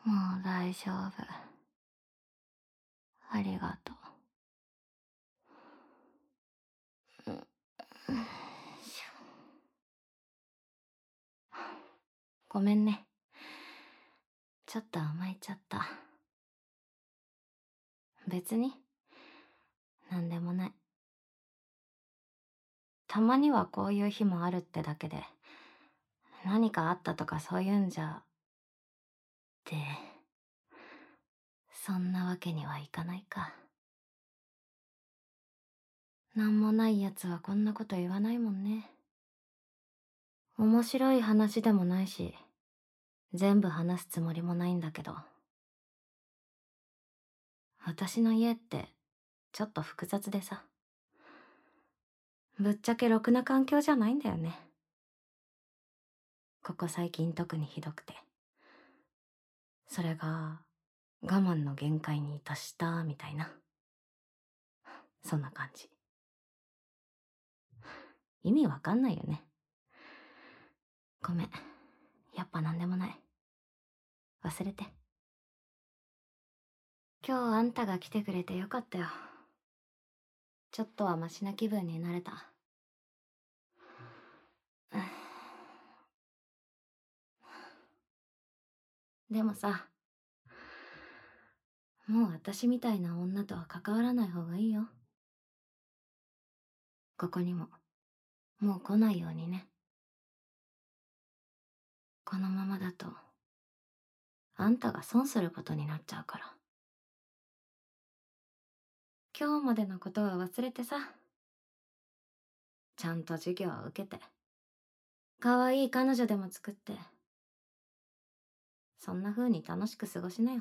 もう大丈夫。ありがとう。ごめんね。ちょっと甘えちゃった。別に、なんでもない。たまにはこういう日もあるってだけで、何かあったとかそういうんじゃ、って、そんなわけにはいかないか。なんもない奴はこんなこと言わないもんね。面白い話でもないし、全部話すつもりもないんだけど。私の家って、ちょっと複雑でさ。ぶっちゃけろくな環境じゃないんだよね。ここ最近特にひどくて。それが、我慢の限界に達したみたいな。そんな感じ。意味わかんないよね。ごめん。やっぱなんでもない。忘れて。今日あんたが来てくれてよかったよ。ちょっとはマシな気分になれた。でもさ、もう私みたいな女とは関わらない方がいいよ。ここにも、もう来ないようにね。このままだと、あんたが損することになっちゃうから。今日までのことは忘れてさ。ちゃんと授業を受けて。可愛い彼女でも作って。そんな風に楽しく過ごしなよ。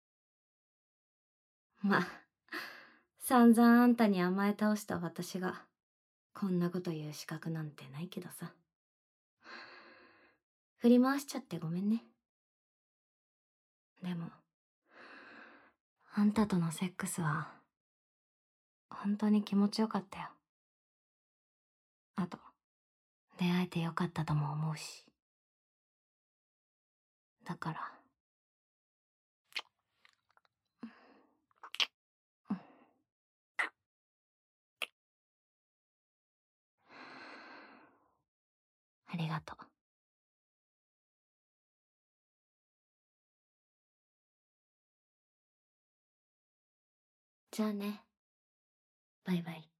まあ、散々あんたに甘え倒した私が、こんなこと言う資格なんてないけどさ。振り回しちゃってごめんね。でも、あんたとのセックスは、本当に気持ちよかったよ。あと、出会えてよかったとも思うし。だから、ありがとう。じゃあね。バイバイ。